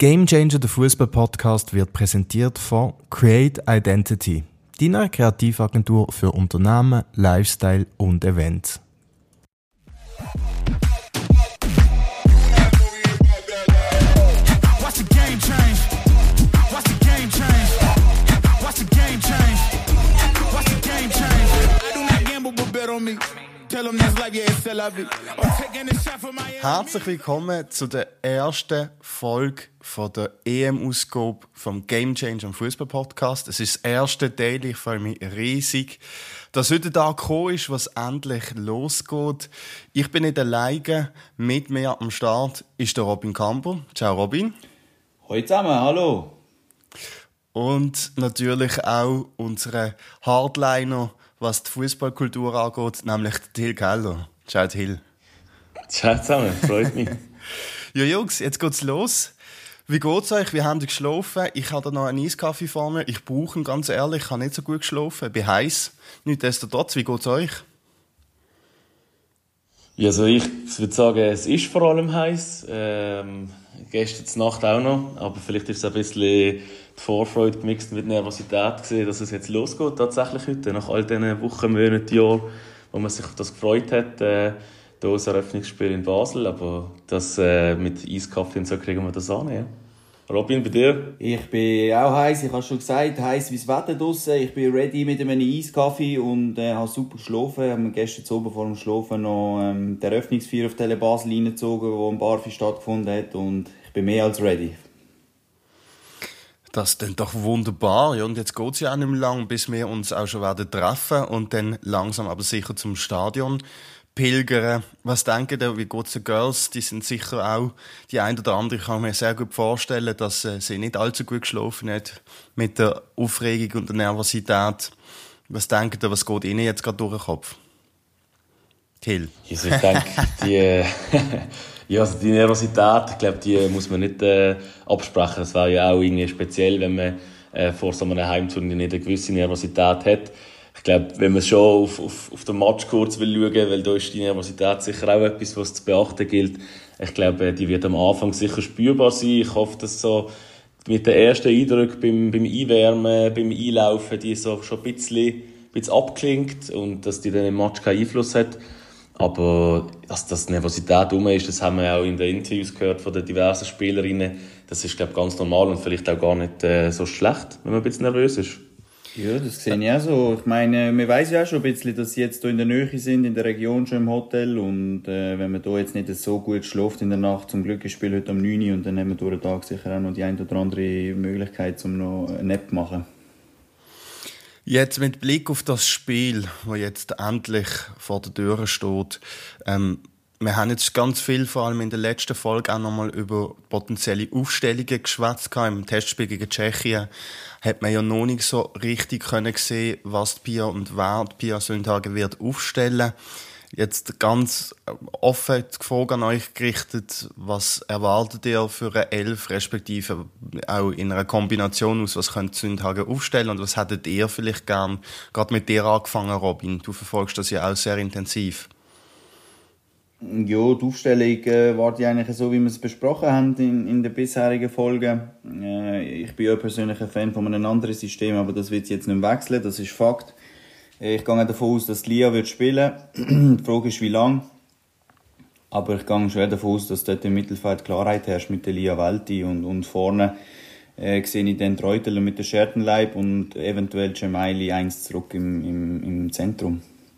Game Changer, der Fußball-Podcast, wird präsentiert von Create Identity, deiner Kreativagentur für Unternehmen, Lifestyle und Events. Herzlich willkommen zu der ersten Folge von der EM-Ausgabe vom Game Changer am Fußball-Podcast. Es ist das erste Teil, ich freue mich riesig, dass heute da gekommen ist, was endlich losgeht. Ich bin nicht alleine, mit mir am Start ist der Robin Camper. Ciao Robin. Hallo zusammen, hallo. Und natürlich auch unsere Hardliner, was die Fußballkultur angeht, nämlich Till Keller. Ciao Till. Ciao zusammen, freut mich. Ja Jungs, jetzt geht's los. Wie geht's euch? Wie habt ihr geschlafen? Ich habe da noch einen Eiskaffee vor mir. Ich brauche ihn, ganz ehrlich. Ich habe nicht so gut geschlafen. Ich bin heiß. Nichtsdestotrotz, wie geht's euch? Ja, also ich würde sagen, es ist vor allem heiß. Gestern Nacht auch noch. Aber vielleicht ist es ein bisschen die Vorfreude gemixt mit Nervosität gesehen, dass es jetzt losgeht tatsächlich heute. Nach all diesen Wochen, Monaten, Jahren, wo man sich auf das gefreut hat. Hier das Eröffnungsspiel in Basel. Aber das mit Eiskaffee und so kriegen wir das an. Ja. Robin, bei dir? Ich bin auch heiß, ich habe schon gesagt, heiß wie das Wetter draussen. Ich bin ready mit einem Eiskaffee und habe super geschlafen. Ich habe gestern Abend vor dem Schlafen noch die Eröffnungsfeier auf Tele Basel reingezogen, wo im Barfi stattgefunden hat. Und ich bin mehr als ready. Das ist dann doch wunderbar. Ja, und jetzt geht es ja auch nicht mehr lang, bis wir uns auch schon werden treffen und dann langsam aber sicher zum Stadion pilgern. Was denken ihr, wie geht es den Girls? Die sind sicher auch die ein oder andere. Ich kann mir sehr gut vorstellen, dass sie nicht allzu gut geschlafen hat mit der Aufregung und der Nervosität. Was denkt ihr, was geht Ihnen jetzt gerade durch den Kopf? Till? Also ich denke, die Nervosität, ich glaube, die muss man nicht absprechen. Das wäre ja auch irgendwie speziell, wenn man vor so einem Heimturnier nicht eine gewisse Nervosität hat. Ich glaube, wenn man schon auf den Match kurz will schauen, weil da ist die Nervosität sicher auch etwas, was zu beachten gilt. Ich glaube, die wird am Anfang sicher spürbar sein. Ich hoffe, dass so mit den ersten Eindrücken beim Einwärmen, beim Einlaufen, die so schon ein bisschen abklingt und dass die dann im Match keinen Einfluss hat. Aber dass die Nervosität rum ist, das haben wir auch in den Interviews gehört von den diversen Spielerinnen. Das ist, glaube ich, ganz normal und vielleicht auch gar nicht so schlecht, wenn man ein bisschen nervös ist. Ja, das sehe ich auch so. Ich meine, man weiss ja auch schon ein bisschen, dass sie jetzt hier in der Nähe sind, in der Region schon im Hotel. Und wenn man hier jetzt nicht so gut schläft in der Nacht, zum Glück ist das Spiel heute um 9 Uhr und dann haben wir durch den Tag sicher auch noch die eine oder andere Möglichkeit, um noch eine Nap zu machen. Jetzt mit Blick auf das Spiel, das jetzt endlich vor der Tür steht. Wir haben jetzt ganz viel, vor allem in der letzten Folge, auch nochmal über potenzielle Aufstellungen geschwätzt. Im Testspiel gegen Tschechien hat man ja noch nicht so richtig sehen, was die Pia und wer die Pia Sundhage wird aufstellen. Jetzt ganz offen die Frage an euch gerichtet, was erwartet ihr für eine Elf, respektive auch in einer Kombination aus, was könnt Sundhage aufstellen und was hättet ihr vielleicht gern, gerade mit dir angefangen, Robin? Du verfolgst das ja auch sehr intensiv. Ja, die Aufstellung war die eigentlich so, wie wir es besprochen haben in den bisherigen Folgen. Ich bin ja persönlich ein Fan von einem anderen System, aber das wird jetzt nicht wechseln, das ist Fakt. Ich gehe davon aus, dass Lia wird spielen. Die Frage ist, wie lange. Aber ich gehe schwer davon aus, dass dort im Mittelfeld Klarheit herrscht mit der Lia Welti und vorne sehe ich dann Reuteler mit der Schertenleib und eventuell Gemaili 1 zurück im Zentrum.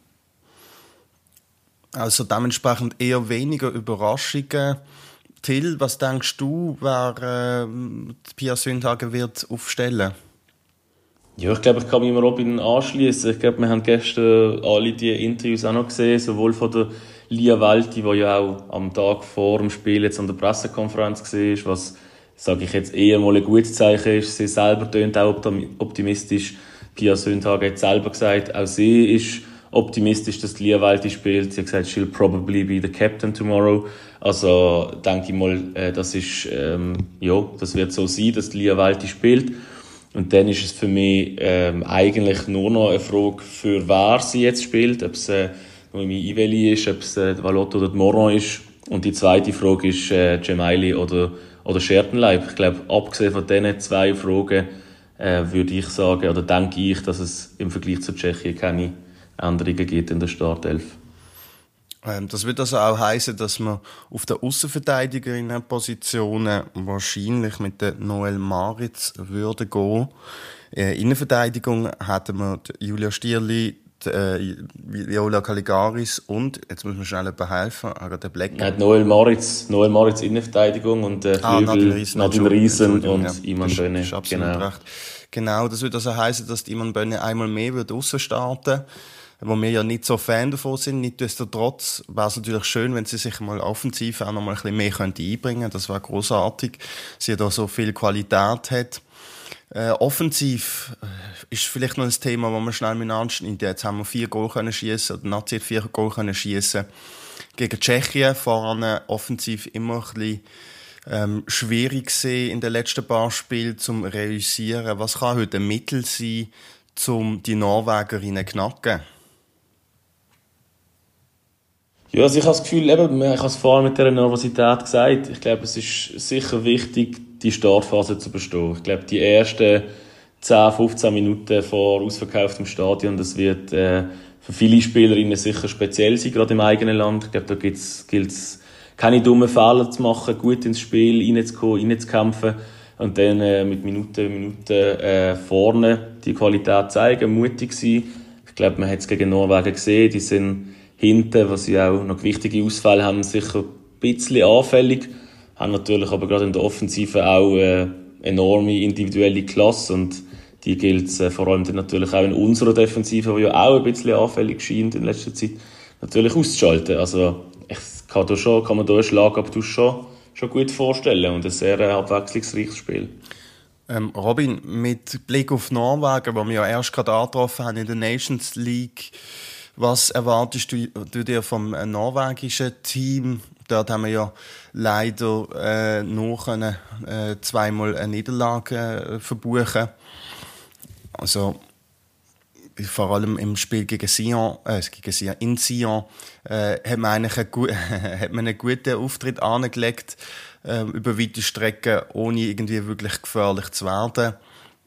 Also dementsprechend eher weniger Überraschungen. Till, was denkst du, wer Pia Sundhage wird aufstellen? Ja, ich glaube, ich kann mich mit Robin anschließen. Ich glaube, wir haben gestern alle die Interviews auch noch gesehen, sowohl von der Lia Welti, die ja auch am Tag vor dem Spiel jetzt an der Pressekonferenz war, was, sage ich jetzt, eher mal ein gutes Zeichen ist. Sie selber tönt auch optimistisch. Pia Sundhage hat selber gesagt, auch sie ist optimistisch, dass Lia Welti spielt. Sie hat gesagt, she'll probably be the captain tomorrow. Also denke ich mal, das ist, das wird so sein, dass Lia Welti spielt. Und dann ist es für mich eigentlich nur noch eine Frage, für wer sie jetzt spielt. Ob es Noemi Iveli ist, ob es Valotto oder Moron ist. Und die zweite Frage ist Gemaili oder oder Schertenleib. Ich glaube, abgesehen von diesen 2 Fragen würde ich sagen, oder denke ich, dass es im Vergleich zu Tschechien keine Änderungen gibt in der Startelf. Das würde also auch heißen, dass man auf der Außenverteidigerinnenpositionen wahrscheinlich mit der Noel Maritz würde gehen. Innenverteidigung hätten wir Julia Stierli, Viola Caligaris und, jetzt muss man schnell jemand helfen, der Black. Noel Maritz Innenverteidigung und Flügel Nadine Riesen und Iman Bönne. Genau. Genau, das würde also heißen, dass Iman Bönne einmal mehr aussen starten würde, wo wir ja nicht so Fan davon sind. Nichtsdestotrotz wäre es natürlich schön, wenn sie sich mal offensiv auch noch mal ein bisschen mehr einbringen könnte. Das wäre grossartig, sie da so viel Qualität hat. Offensiv ist vielleicht noch ein Thema, das wir schnell anschneiden. Jetzt haben wir 4 Goal schiessen, oder Nazi hat 4 Goal schiessen gegen Tschechien. Voran offensiv immer ein bisschen schwierig gesehen in den letzten paar Spielen zum Reüssieren. Was kann heute ein Mittel sein, um die Norwegerinnen zu knacken? Ja, also ich habe das Gefühl, ich habe es vorhin mit dieser Nervosität gesagt, ich glaube, es ist sicher wichtig, die Startphase zu bestehen. Ich glaube, die ersten 10, 15 Minuten vor ausverkauftem Stadion, das wird für viele Spielerinnen sicher speziell sein, gerade im eigenen Land. Ich glaube, da gilt es, keine dummen Fehler zu machen, gut ins Spiel reinzukommen, reinzukämpfen und dann mit Minuten vorne die Qualität zeigen, mutig sein. Ich glaube, man hat es gegen Norwegen gesehen, die sind hinten, was sie auch noch wichtige Ausfälle haben, sicher ein bisschen anfällig, haben natürlich aber gerade in der Offensive auch enorme individuelle Klasse und die gilt es vor allem dann natürlich auch in unserer Defensive, die ja auch ein bisschen anfällig scheint in letzter Zeit, natürlich auszuschalten. Also kann man da einen Schlagabtausch schon gut vorstellen und ein sehr abwechslungsreiches Spiel. Robin, mit Blick auf Norwegen, wo wir ja erst gerade angetroffen haben in der Nations League, was erwartest du dir vom norwegischen Team? Dort haben wir ja leider noch zweimal eine Niederlage verbuchen. Also vor allem im Spiel gegen Sion, in Sion hat man einen guten Auftritt angelegt über weite Strecken, ohne irgendwie wirklich gefährlich zu werden.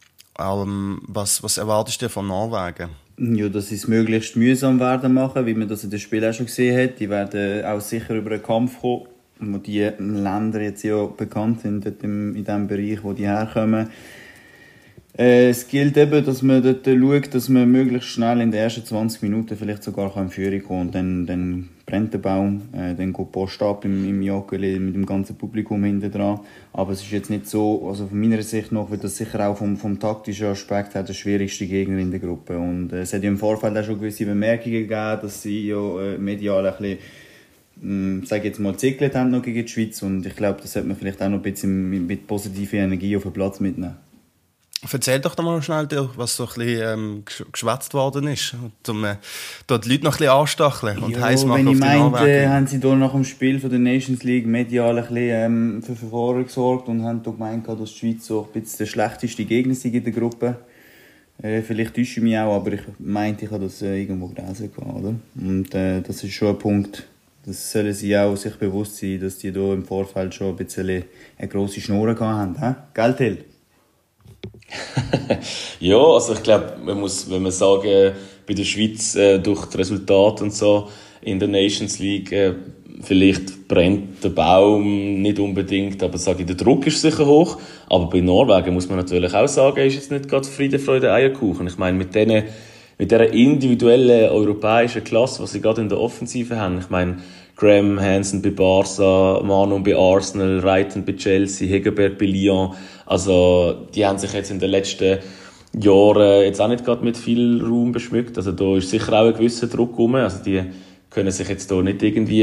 Was erwartest du von Norwegen? Ja, dass sie es möglichst mühsam werden machen, wie man das in dem Spiel auch schon gesehen hat. Die werden auch sicher über einen Kampf kommen, wo die Länder jetzt ja bekannt sind in dem Bereich, wo die herkommen. Es gilt eben, dass man dort schaut, dass man möglichst schnell in den ersten 20 Minuten vielleicht sogar in Führung kommen kann. Dann brennt der Baum, dann geht Post ab im Joggeli mit dem ganzen Publikum hinten dran. Aber es ist jetzt nicht so, also von meiner Sicht noch, wird das sicher auch vom taktischen Aspekt her der schwierigste Gegner in der Gruppe. Und es hat ja im Vorfeld auch schon gewisse Bemerkungen gegeben, dass sie ja medial ein bisschen, sage jetzt mal, zickelt haben noch gegen die Schweiz. Und ich glaube, das sollte man vielleicht auch noch ein bisschen mit positiver Energie auf den Platz mitnehmen. Erzähl doch mal schnell, was so ein bisschen geschwätzt worden ist, um dort die Leute noch ein bisschen anstacheln und heiß machen auf die Norwegen. Haben sie hier nach dem Spiel von der Nations League medial ein bisschen für Verfahren gesorgt und haben gemeint, dass die Schweiz so ein bisschen der schlechteste Gegner sei in der Gruppe. Vielleicht täusche ich mich auch, aber ich meinte, ich habe das irgendwo gelesen, oder? Und das ist schon ein Punkt, das sollen sie auch sich bewusst sein, dass die hier im Vorfeld schon ein bisschen eine grosse Schnur gehabt haben. Gell, Till? Ja, also ich glaube, wenn man sagen, bei der Schweiz durch das Resultat und so in der Nations League vielleicht brennt der Baum nicht unbedingt, aber sage ich, der Druck ist sicher hoch. Aber bei Norwegen muss man natürlich auch sagen, ist jetzt nicht gerade Friede, Freude, Eierkuchen. Ich meine, mit dieser individuellen europäischen Klasse, was sie gerade in der Offensive haben, ich meine, Graham Hansen bei Barca, Manon bei Arsenal, Reiten bei Chelsea, Hegerberg bei Lyon. Also, die haben sich jetzt in den letzten Jahren jetzt auch nicht gerade mit viel Raum beschmückt. Also, da ist sicher auch ein gewisser Druck rum. Also, die können sich jetzt da nicht irgendwie,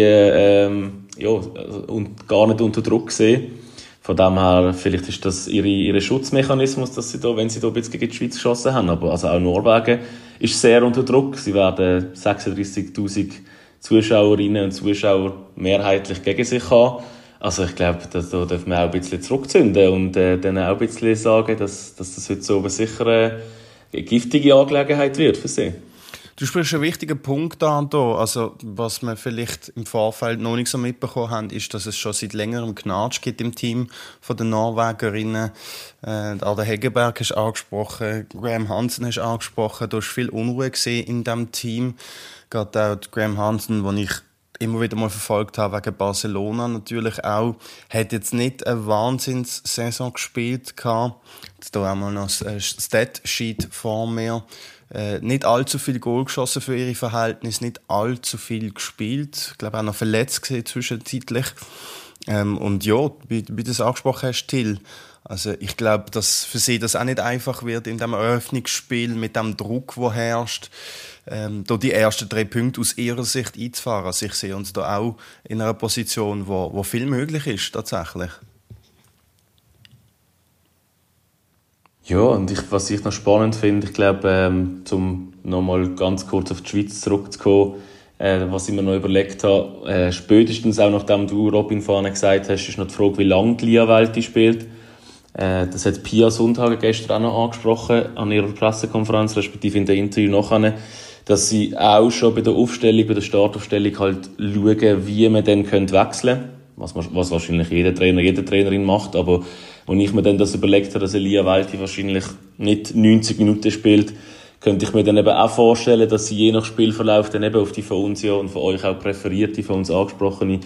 und gar nicht unter Druck sehen. Von dem her, vielleicht ist das ihre Schutzmechanismus, dass sie da, wenn sie da ein bisschen gegen die Schweiz geschossen haben. Aber also auch Norwegen ist sehr unter Druck. Sie werden 36.000 Zuschauerinnen und Zuschauer mehrheitlich gegen sich haben. Also ich glaube, da dürfen wir auch ein bisschen zurückzünden und dann auch ein bisschen sagen, dass das heute so sicher eine giftige Angelegenheit wird für sie. Du sprichst einen wichtigen Punkt an hier. Also, was wir vielleicht im Vorfeld noch nicht so mitbekommen haben, ist, dass es schon seit längerem Gnatsch gibt im Team von den Norwegerinnen. Ada Hegerberg hast du angesprochen, Graham Hansen hast du angesprochen. Da hast viel Unruhe gesehen in diesem Team. Gerade auch Graham Hansen, den ich immer wieder mal verfolgt habe, wegen Barcelona natürlich auch, hat jetzt nicht eine Wahnsinnssaison gespielt gehabt. Jetzt hier auch mal noch ein Stat-Sheet vor mir. Nicht allzu viel Goal geschossen für ihre Verhältnisse, nicht allzu viel gespielt. Ich glaube auch noch verletzt gesehen zwischenzeitlich. Und ja, wie du das angesprochen hast, Till, also ich glaube, dass für sie das auch nicht einfach wird in dem Eröffnungsspiel mit dem Druck, der herrscht, da die ersten 3 Punkte aus ihrer Sicht einzufahren. Also ich sehe uns da auch in einer Position, wo viel möglich ist tatsächlich. Ja, und was ich noch spannend finde, ich glaube, um nochmal ganz kurz auf die Schweiz zurückzukommen, was ich mir noch überlegt habe, spätestens auch nachdem du, Robin, vorhin gesagt hast, ist noch die Frage, wie lange die Lia Wälti spielt. Das hat Pia Sundhage gestern auch noch angesprochen an ihrer Pressekonferenz, respektive in der Interview nachher, dass sie auch schon bei der Aufstellung, bei der Startaufstellung halt schauen, wie man dann wechseln könnte, was wahrscheinlich jeder Trainer, jede Trainerin macht, aber als ich mir dann das überlegt habe, dass Lia Wälti wahrscheinlich nicht 90 Minuten spielt, könnte ich mir dann eben auch vorstellen, dass sie je nach Spielverlauf dann eben auf die von uns ja und von euch auch präferierte, von uns angesprochene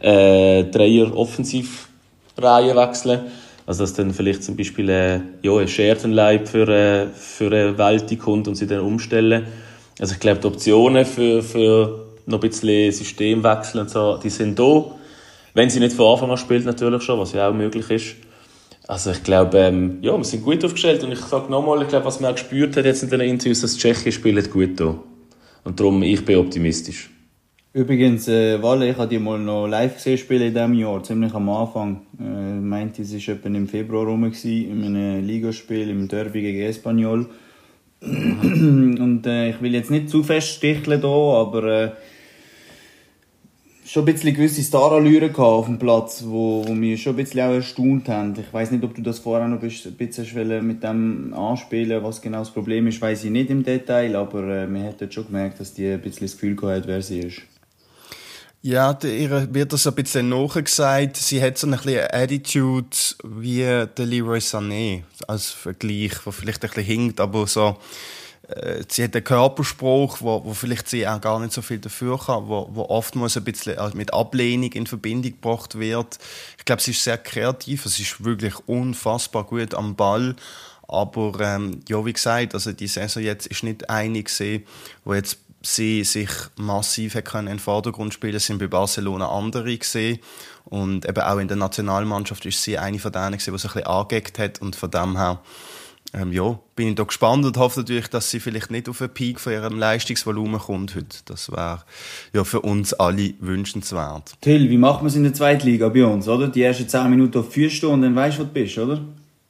Dreier-Offensivreihe wechseln. Also dass dann vielleicht zum Beispiel ein Schertenleib für eine Wälti kommt und sie dann umstellen. Also ich glaube, die Optionen für noch ein bisschen Systemwechsel und so, die sind da. Wenn sie nicht von Anfang an spielt, natürlich schon, was ja auch möglich ist. Also ich glaube, wir sind gut aufgestellt und ich sage nochmal, ich glaube, was man auch gespürt hat jetzt in den Interviews, dass die Tschechen spielen gut da. Und darum, ich bin optimistisch. Übrigens, Walle, ich habe die mal noch live gesehen spielen in diesem Jahr, ziemlich am Anfang. Ich meinte, es war etwa im Februar rum, in einem Ligaspiel im Derby gegen Espanyol. Und ich will jetzt nicht zu fest sticheln hier, aber schon ein bisschen gewisse Starallüren auf dem Platz, wo wir schon ein bisschen auch erstaunt haben. Ich weiss nicht, ob du das vorher noch ein bisschen mit dem anspielen, was genau das Problem ist, weiss ich nicht im Detail, aber man hat dort schon gemerkt, dass die ein bisschen das Gefühl gehabt hat, wer sie ist. Ja, ihr wird das ein bisschen nachgesagt. Sie hat so ein bisschen Attitude wie der Leroy Sané als Vergleich, der vielleicht ein bisschen hinkt, aber so. Sie hat einen Körperspruch, wo vielleicht sie auch gar nicht so viel dafür kann, wo oftmals ein bisschen mit Ablehnung in Verbindung gebracht wird. Ich glaube, sie ist sehr kreativ, sie ist wirklich unfassbar gut am Ball. Aber ja, wie gesagt, also die Saison jetzt ist nicht eine gesehen, wo jetzt sie sich massiv in den Vordergrund spielen, es sind bei Barcelona andere gesehen. Und eben auch in der Nationalmannschaft ist sie eine von denen gewesen, die sich ein bisschen angeeckt hat. Und von dem her bin ich da gespannt und hoffe natürlich, dass sie vielleicht nicht auf den Peak von ihrem Leistungsvolumen kommt heute. Das wäre ja für uns alle wünschenswert. Till, wie macht man es in der Zweitliga bei uns, oder? Die ersten 10 Minuten führst du und dann weißt du, wo du bist, oder?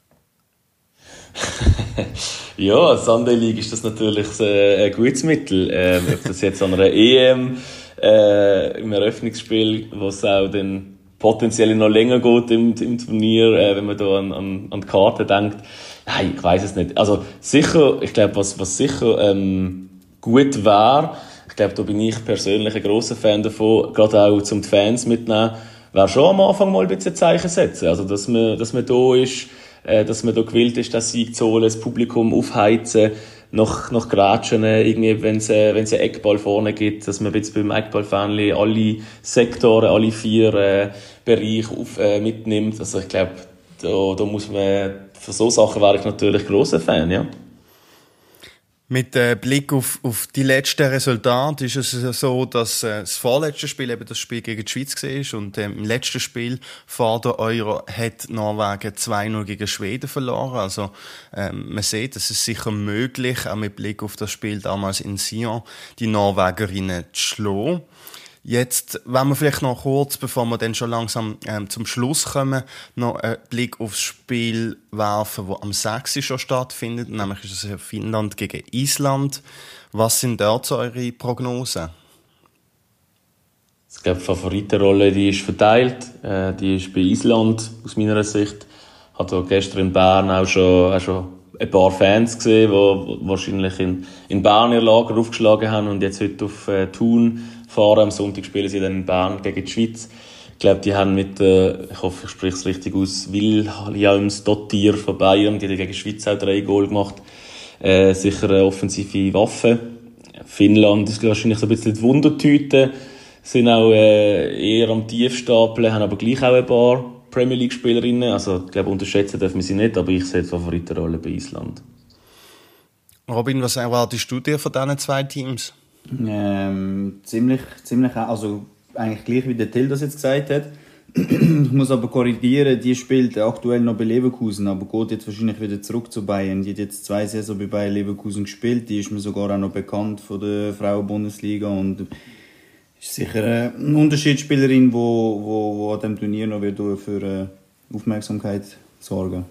Ja, Sunday League ist das natürlich ein gutes Mittel. Ob das jetzt an einer EM, im Eröffnungsspiel, wo es auch dann potenziell noch länger geht im Turnier, wenn man da an die Karte denkt. Nein, ich weiss es nicht. Also sicher, ich glaube, was sicher gut wäre, ich glaube, da bin ich persönlich ein grosser Fan davon, gerade auch zum die Fans mitnehmen, wäre schon am Anfang mal ein bisschen Zeichen setzen. Also dass man da ist, dass man da gewillt ist, das Sieg zu holen, das Publikum aufheizen, noch Grätschen, irgendwie, wenn es einen Eckball vorne gibt, dass man jetzt beim Eckball-Fanli alle Sektoren, alle 4 Bereiche mitnimmt. Also ich glaube, da muss man, für so Sachen wäre ich natürlich grosser Fan, ja. Mit Blick auf die letzten Resultate ist es so, dass das vorletzte Spiel eben das Spiel gegen die Schweiz war und im letzten Spiel vor der Euro hat Norwegen 2-0 gegen Schweden verloren. Also man sieht, es ist sicher möglich, auch mit Blick auf das Spiel damals in Sion, die Norwegerinnen zu schlagen. Jetzt, wenn wir vielleicht noch kurz, bevor wir dann schon langsam zum Schluss kommen, noch einen Blick aufs Spiel werfen, das am 6. schon stattfindet, nämlich ist es Finnland gegen Island. Was sind dort so eure Prognosen? Ich glaube, die Favoritenrolle, die ist verteilt. Die ist bei Island, aus meiner Sicht. Hat auch gestern in Bern auch schon ein paar Fans gesehen, die wahrscheinlich in Bern ihr Lager aufgeschlagen haben und jetzt heute auf Thun fahren. Am Sonntag spielen sie dann in Bern gegen die Schweiz. Ich glaube, die haben mit, ich hoffe, ich spreche es richtig aus, Wilhelmsdottir von Bayern, die gegen die Schweiz auch 3 Goal gemacht. Sicher eine offensive Waffe. Finnland ist wahrscheinlich so ein bisschen die Wundertüte, sind auch eher am Tiefstapeln, haben aber gleich auch ein paar Premier League Spielerinnen. Also, ich glaube, unterschätzen dürfen wir sie nicht, aber ich sehe die Favoritenrolle bei Island. Robin, was erwartest du dir von diesen 2 Teams? Ziemlich, also eigentlich gleich wie der Till das jetzt gesagt hat. Ich muss aber korrigieren, die spielt aktuell noch bei Leverkusen, aber geht jetzt wahrscheinlich wieder zurück zu Bayern. Die hat jetzt 2 Saisons bei Bayer Leverkusen gespielt, die ist mir sogar auch noch bekannt von der Frauen-Bundesliga und ist sicher eine Unterschiedsspielerin, die an diesem Turnier noch für Aufmerksamkeit sorgen.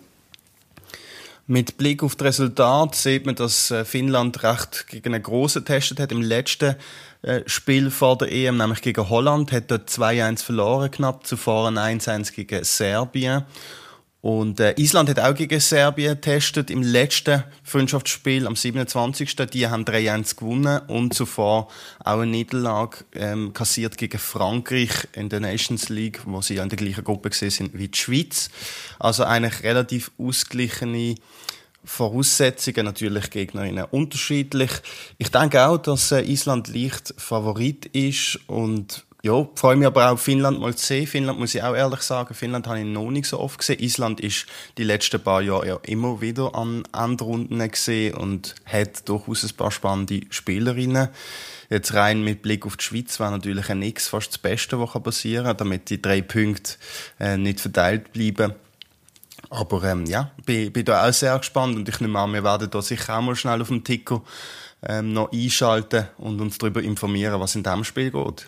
Mit Blick auf das Resultat sieht man, dass Finnland recht gegen einen Grossen getestet hat im letzten Spiel vor der EM, nämlich gegen Holland, hat dort 2-1 verloren knapp, zuvor ein 1-1 gegen Serbien. Und Island hat auch gegen Serbien getestet im letzten Freundschaftsspiel am 27. Die haben 3-1 gewonnen und zuvor auch eine Niederlage kassiert gegen Frankreich in der Nations League, wo sie ja in der gleichen Gruppe gesehen sind wie die Schweiz. Also eigentlich relativ ausgeglichene Voraussetzungen, natürlich Gegnerinnen unterschiedlich. Ich denke auch, dass Island leicht Favorit ist und ja, freue mich aber auch, Finnland mal zu sehen. Finnland, muss ich auch ehrlich sagen, Finnland habe ich noch nicht so oft gesehen. Island ist die letzten paar Jahre ja immer wieder an Endrunden gesehen und hat durchaus ein paar spannende Spielerinnen. Jetzt rein mit Blick auf die Schweiz wäre natürlich ein X fast das Beste, was passieren kann, damit die 3 Punkte nicht verteilt bleiben. Aber ja, bin da auch sehr gespannt und ich nehme an, wir werden da sicher auch mal schnell auf dem Ticker noch einschalten und uns darüber informieren, was in diesem Spiel geht.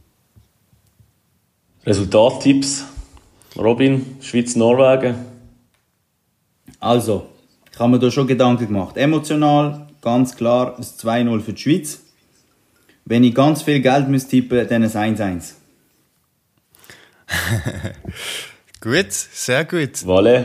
Resultattipps. Robin, Schweiz-Norwegen. Also, ich habe mir da schon Gedanken gemacht. Emotional, ganz klar, ein 2-0 für die Schweiz. Wenn ich ganz viel Geld tippen müsste, dann ein 1-1. Gut, sehr gut. Voilà.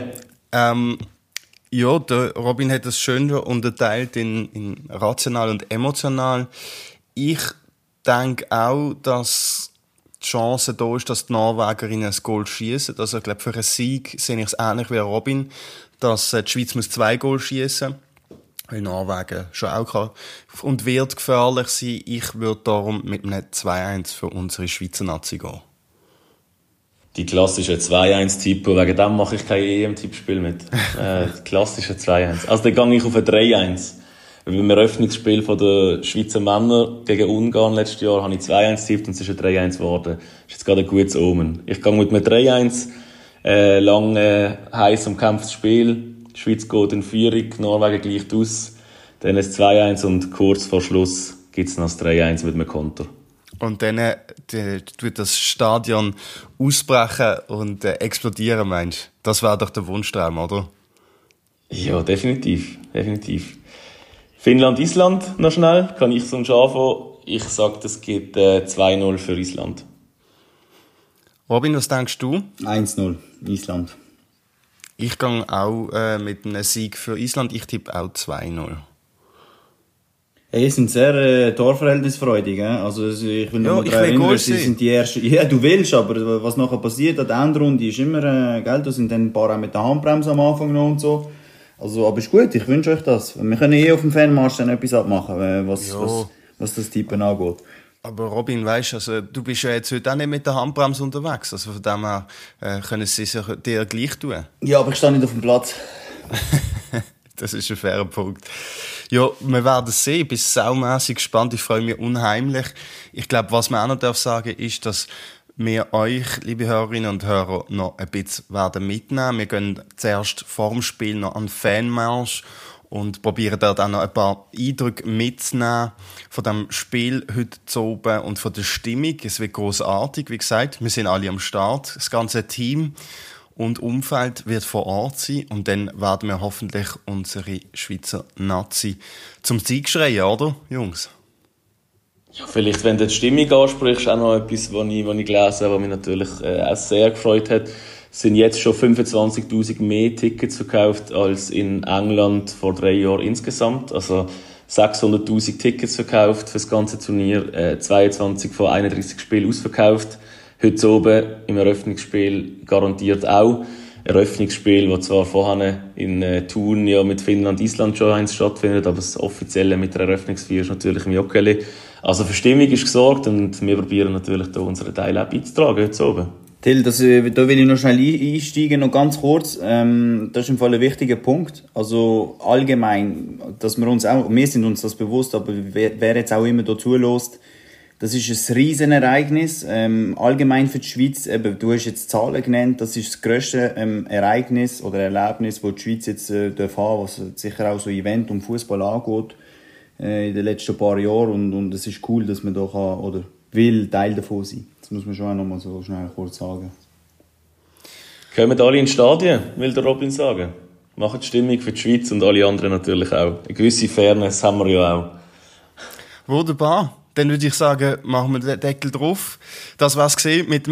Ja, der Robin hat das schön unterteilt in rational und emotional. Ich denke auch, dass die Chance da ist, dass die Norwegerinnen ein Goal schießen. Also ich glaube, für einen Sieg sehe ich es ähnlich wie Robin, dass die Schweiz muss 2 Goal schießen, weil Norwegen schon auch kann und wird gefährlich sein. Ich würde darum mit einem 2-1 für unsere Schweizer Nazi gehen. Die klassischen 2-1-Tippe, wegen dem mache ich kein EM-Tippspiel mit. Klassische 2-1. Also dann gehe ich auf ein 3-1. Beim Eröffnungsspiel von der Schweizer Männer gegen Ungarn letztes Jahr habe ich 2-1 tippt und es ist ein 3-1 geworden. Das ist jetzt gerade ein gutes Omen. Ich gehe mit einem 3-1, lang heiß umkämpftes Spiel. Die Schweiz geht in Führung, Norwegen gleicht aus. Dann ein 2-1 und kurz vor Schluss gibt es noch das 3-1 mit einem Konter. Und dann wird das Stadion ausbrechen und explodieren, meinst du? Das wäre doch der Wunschtraum, oder? Ja, definitiv. Finnland, Island noch schnell. Kann ich sonst anfangen? Ich sage, das geht 2-0 für Island. Robin, was denkst du? 1-0, Island. Ich gehe auch mit einem Sieg für Island. Ich tippe auch 2-0. Hey, sie sind sehr torverhältnisfreudig. Also ich will nur daran erinnern, sie sind die ersten. Ja, du willst, aber was nachher passiert an der Endrunde ist immer, da sind dann ein paar auch mit der Handbremse am Anfang noch und so. Also, aber ist gut, ich wünsche euch das. Wir können auf dem Fanmarsch dann etwas abmachen, was das Tippen angeht. Aber Robin, weisst, also du bist ja jetzt heute auch nicht mit der Handbremse unterwegs. Also von dem her können sie sich dir gleich tun. Ja, aber ich stehe nicht auf dem Platz. Das ist ein fairer Punkt. Ja, wir werden es sehen. Ich bin saumässig gespannt. Ich freue mich unheimlich. Ich glaube, was man auch noch sagen darf, ist, dass wir euch, liebe Hörerinnen und Hörer, noch ein bisschen mitnehmen werden. Wir gehen zuerst vor dem Spiel noch an den Fanmarsch und probieren dort auch noch ein paar Eindrücke mitzunehmen von dem Spiel heute zu oben und von der Stimmung. Es wird grossartig, wie gesagt. Wir sind alle am Start, das ganze Team und Umfeld wird vor Ort sein und dann werden wir hoffentlich unsere Schweizer Nazi zum Sieg schreien, oder, Jungs? Ja, vielleicht, wenn du die Stimmung ansprichst, auch noch etwas, was ich gelesen habe, was mich natürlich auch sehr gefreut hat. sind jetzt schon 25'000 mehr Tickets verkauft als in England vor 3 Jahren insgesamt. Also 600'000 Tickets verkauft für das ganze Turnier, 22 von 31 Spielen ausverkauft. Heute oben im Eröffnungsspiel garantiert auch. Eröffnungsspiel, das zwar vorher in Thun ja mit Finnland, Island schon eins stattfindet, aber das Offizielle mit der Eröffnungsfeier ist natürlich im Joggeli. Also für Stimmung ist gesorgt und wir probieren natürlich da unseren Teil auch beizutragen heute oben. Till, da will ich noch schnell einsteigen, noch ganz kurz. Das ist im Fall ein wichtiger Punkt. Also allgemein, dass wir sind uns das bewusst, aber wer jetzt auch immer da zulässt, das ist ein Riesenereignis. Allgemein für die Schweiz, eben, du hast jetzt Zahlen genannt, das ist das grösste Ereignis oder Erlebnis, das die Schweiz jetzt darf haben, was sicher auch so Event um Fußball angeht in den letzten paar Jahren. Und es ist cool, dass man da kann, oder will Teil davon sein. Das muss man schon auch noch mal so schnell kurz sagen. Kommen alle ins Stadion, will der Robin sagen. Machen die Stimmung für die Schweiz und alle anderen natürlich auch. Eine gewisse Fairness haben wir ja auch. Wunderbar. Dann würde ich sagen, machen wir den Deckel drauf. Das war's gesehen mit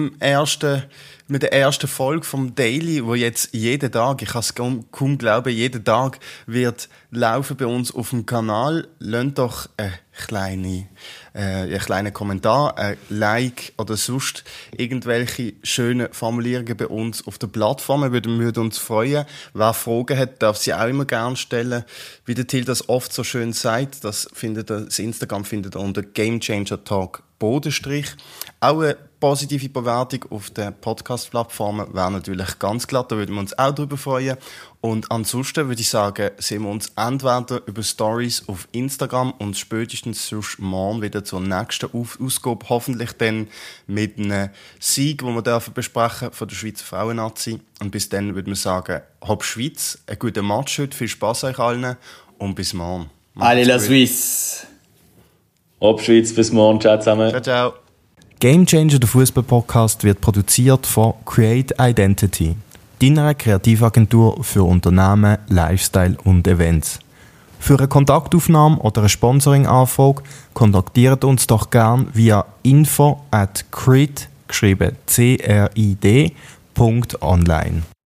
der ersten Folge vom Daily, wo jetzt jeden Tag, ich kann es kaum glauben, jeden Tag wird laufen bei uns auf dem Kanal. Lasst doch einen kleinen Kommentar, ein Like oder sonst irgendwelche schönen Formulierungen bei uns auf der Plattform. Wir würden uns freuen. Wer Fragen hat, darf sie auch immer gerne stellen. Wie der Till das oft so schön sagt, das Instagram findet ihr unter Gamechanger Talk _. Auch eine positive Bewertung auf den Podcast-Plattformen wäre natürlich ganz glatt, da würden wir uns auch darüber freuen. Und ansonsten würde ich sagen, sehen wir uns entweder über Stories auf Instagram und spätestens sonst morgen wieder zur nächsten Ausgabe, hoffentlich dann mit einem Sieg, den wir besprechen von der Schweizer Frauennazi. Und bis dann würde man sagen, Hopp Schweiz, einen guten Match heute, viel Spass euch allen und bis morgen. Allez la Suisse! Hopp Schweiz, bis morgen, ciao zusammen. Ciao, ciao. Gamechanger, der Fußball-Podcast, wird produziert von Create Identity, deiner Kreativagentur für Unternehmen, Lifestyle und Events. Für eine Kontaktaufnahme oder eine Sponsoring-Anfrage kontaktiert uns doch gern via info@crid, geschrieben CRID.online.